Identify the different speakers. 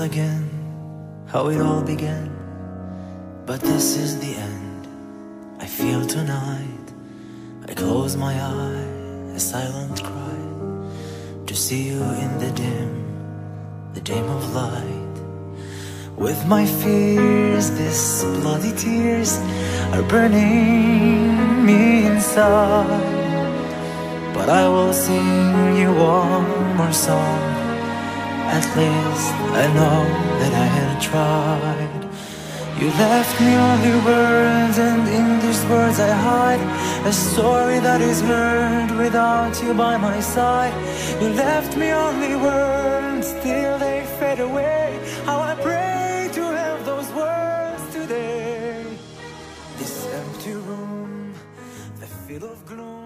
Speaker 1: again how it all began. But this is the end I feel tonight. I close my eye, a silent cry, to see you in the dim of light. With my fears, these bloody tears are burning me inside. But I will sing you one more song. At least I know that I had tried. You left me only words, and in these words I hide a story that is heard without you by my side. You left me only words, till they fade away. How I pray to have those words today. This empty room, the feel of gloom.